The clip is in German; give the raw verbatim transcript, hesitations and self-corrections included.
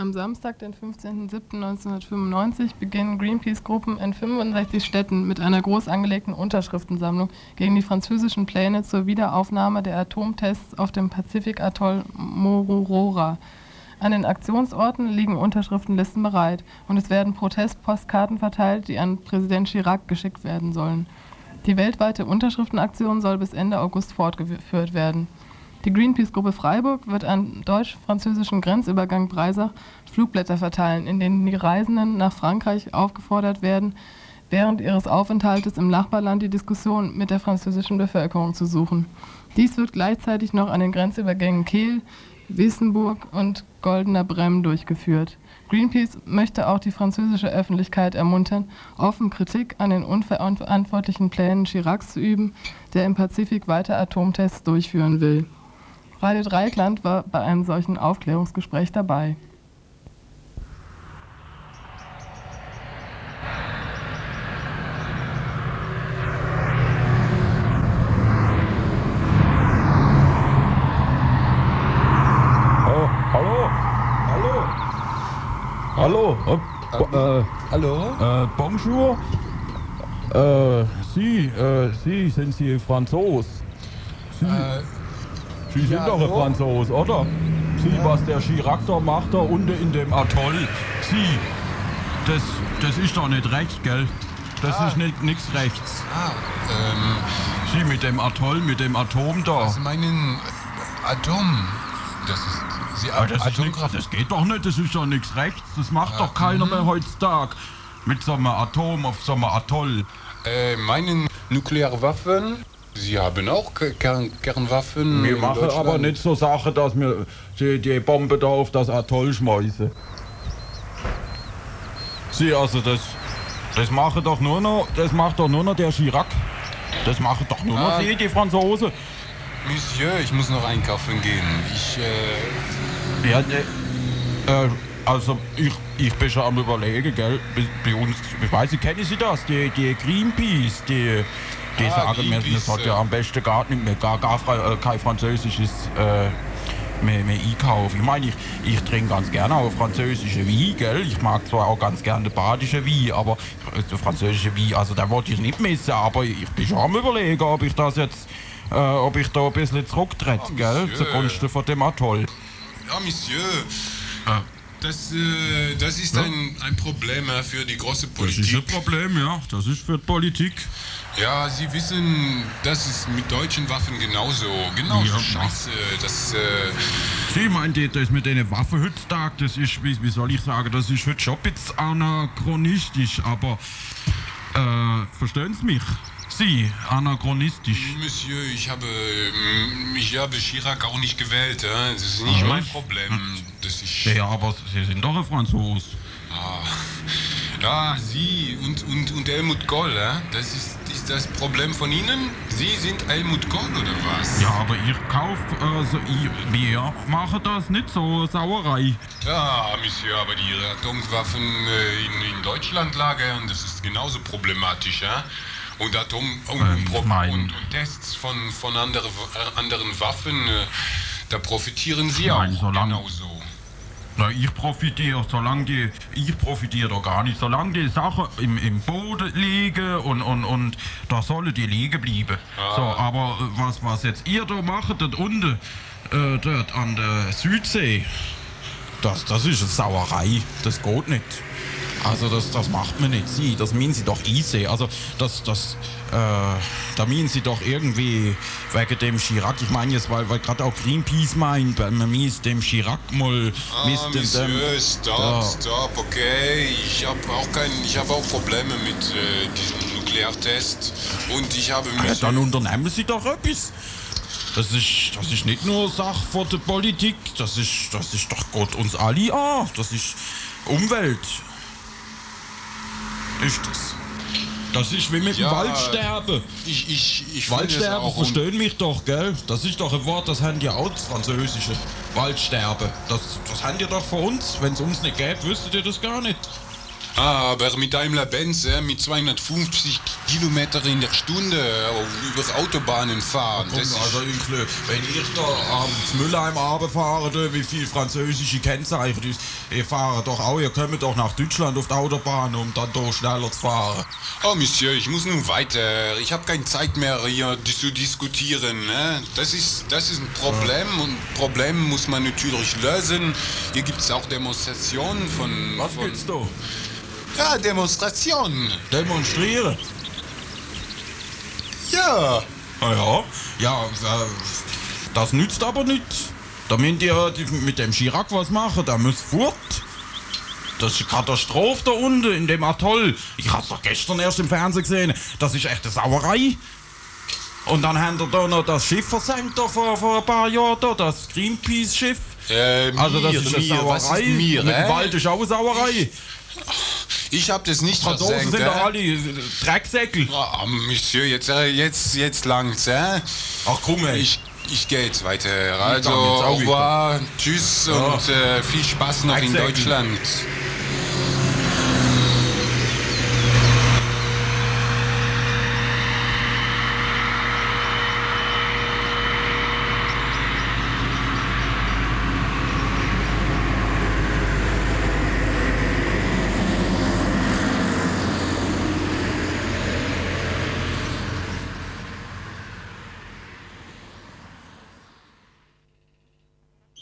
Am Samstag, den fünfzehnten siebten neunzehnhundertfünfundneunzig, beginnen Greenpeace-Gruppen in fünfundsechzig Städten mit einer groß angelegten Unterschriftensammlung gegen die französischen Pläne zur Wiederaufnahme der Atomtests auf dem Pazifik-Atoll Mururoa. An den Aktionsorten liegen Unterschriftenlisten bereit und es werden Protestpostkarten verteilt, die an Präsident Chirac geschickt werden sollen. Die weltweite Unterschriftenaktion soll bis Ende August fortgeführt werden. Die Greenpeace-Gruppe Freiburg wird am deutsch-französischen Grenzübergang Breisach Flugblätter verteilen, in denen die Reisenden nach Frankreich aufgefordert werden, während ihres Aufenthaltes im Nachbarland die Diskussion mit der französischen Bevölkerung zu suchen. Dies wird gleichzeitig noch an den Grenzübergängen Kehl, Wissembourg und Goldener Bremm durchgeführt. Greenpeace möchte auch die französische Öffentlichkeit ermuntern, offen Kritik an den unverantwortlichen Plänen Chiracs zu üben, der im Pazifik weiter Atomtests durchführen will. Radio Dreieckland war bei einem solchen Aufklärungsgespräch dabei. Oh, hallo, hallo, hallo, äh, Hallo? äh, Hallo? äh, bonjour, äh, Sie, äh, Sie, sind Sie Franzos? Sie, Äh, Sie sind ja, doch ein hallo? Franzos, oder? Sie, was der Chirac da macht, da unten in dem Atoll, Sie, das, das ist doch nicht recht, gell? Das Ah. ist nicht nix rechts. Ah, ähm, Sie mit dem Atoll, mit dem Atom da. Sie meinen äh, Atom? Das ist... Sie Aber das, ist nix, Atomkraft... das geht doch nicht, das ist doch nichts rechts. Das macht Ja, doch keiner mhm. mehr heutzutage. Mit so einem Atom auf so einem Atoll. Äh, meinen Nuklearwaffen? Sie haben auch Ke- Kern Kernwaffen Wir in machen Deutschland? aber nicht so Sachen, dass wir die, die Bombe da auf das Atoll schmeißen. Sie, also das, das machen doch nur noch, das macht doch nur noch der Chirac. Das machen doch nur noch Ah. Sie, die Franzosen. Monsieur, ich muss noch einkaufen gehen. Ich, äh... Ja, ne, äh, also ich, ich bin schon am überlegen, gell, bei, bei uns, ich weiß nicht, kennen Sie das, die, die Greenpeace, die, die Ah, sagen, wir, wir Greenpeace, sollten äh. ja am besten gar nicht mehr, gar, gar fra- äh, kein französisches äh, mehr, mehr einkaufen. Ich meine, ich, ich trinke ganz gerne auch französische Wein, gell, ich mag zwar auch ganz gerne den badischen Wein, aber der französische Wein, also den wollte ich nicht missen, aber ich bin schon am überlegen, ob ich das jetzt, äh, ob ich da ein bisschen zurücktrete, Ah, gell, Monsieur. zugunsten von dem Atoll. Ja, Monsieur, Ah. das, äh, das ist Ja. ein, ein Problem äh, für die große Das ist ein Politik. Problem, ja. Das ist für die Politik. Ja, Sie wissen, das ist mit deutschen Waffen genauso. Genauso Ja. scheiße. Das, äh, Sie meint, das mit den Waffen heutzutage, das ist, wie, wie soll ich sagen, das ist heute schon ein bisschen anachronistisch, aber äh, verstehen Sie mich? Sie, anachronistisch. Monsieur, ich habe, ähm, ich habe Chirac auch nicht gewählt. Ja? Das ist nicht Mhm. mein Problem. Das ist, Ja, aber Sie sind doch ein Franzos. ja, Sie und, und, und Helmut Kohl, ja? Das ist, ist das Problem von Ihnen? Sie sind Helmut Kohl oder was? Ja, aber ich kauf, also ich, wir machen das nicht so, Sauerei. Ja, Monsieur, aber die Atomwaffen äh, in, in Deutschland lagern, das ist genauso problematisch, ja? Und Atom und, Ähm, und, Pro- ich mein- und, und Tests von, von andere, äh, anderen Waffen, äh, da profitieren Sie Ich auch mein, solange- genauso. Na, ich profitiere, solange die, ich profitiere doch gar nicht, solange die Sachen im, im Boden liegen und, und, und da sollen die liegen bleiben. Ah. So, aber äh, was, was jetzt ihr da macht, dort unten, äh, dort an der Südsee, das, das ist eine Sauerei, das geht nicht. Also das, das macht man nicht, Sie, das meinen Sie doch easy. Also das, das, äh, da meinen Sie doch irgendwie wegen dem Chirac. Ich meine jetzt, weil, weil gerade auch Greenpeace meint, weil man misst dem Chirac mal, Ah, misst dem, Monsieur, dem, stop, Ja. stop, okay. Ich habe auch kein, ich habe auch Probleme mit äh, diesem Nukleartest. Und ich habe Ja, mich... dann unternehmen Sie doch etwas. Das ist, das ist nicht nur Sache von der Politik, das ist, das ist doch Gott uns alle an. Das ist Umwelt. Ist das. Das ist wie mit Ja, dem Waldsterben. Ich, ich, ich finde es Waldsterben, auch... un- verstehen mich doch, gell? Das ist doch ein Wort, das haben die auch das Französische. Waldsterben. Das, das haben die doch von uns. Wenn es uns nicht gäbe, wüsstet ihr das gar nicht. Ah, aber mit Daimler-Benz, äh, mit zweihundertfünfzig Kilometer in der Stunde über Autobahnen fahren. Komm, Das ist, also ich, wenn ich da abends Mülheim runterfahre, da, wie viel französische Kennzeichen, die- ihr fahrt doch auch, ihr kommt doch nach Deutschland auf der Autobahn, um dann da schneller zu fahren. oh, Monsieur, ich muss nun weiter. Ich habe keine Zeit mehr, hier dis- zu diskutieren. Ne? Das ist, das ist ein Problem und Problem muss man natürlich lösen. Hier gibt es auch Demonstrationen von... Was von gibt's da? Ja, Demonstrationen. Demonstrieren? Ja. Ah ja, ja, äh, das nützt aber nichts. Da müsst ihr die- mit dem Chirac was machen, der muss fort. Das ist eine Katastrophe da unten in dem Atoll. Ich hab's doch gestern erst im Fernsehen gesehen. Das ist echt eine Sauerei. Und dann haben wir da noch das Schiff versenkt da vor, vor ein paar Jahren, da, das Greenpeace-Schiff. Äh, Also das mir, ist eine mir, was Sauerei. ist mir, Mit dem äh? Wald ist auch eine Sauerei. Ich hab das nicht Franzosen versenkt. sind äh? doch alle äh, Drecksäckel. Ah, Monsieur, jetzt, äh, jetzt, jetzt langt's, äh? Ach komm, ey. Ich, ich gehe jetzt weiter. Also, dann jetzt auch au revoir, tschüss Ja. und äh, viel Spaß noch in Drecksäckel. Deutschland.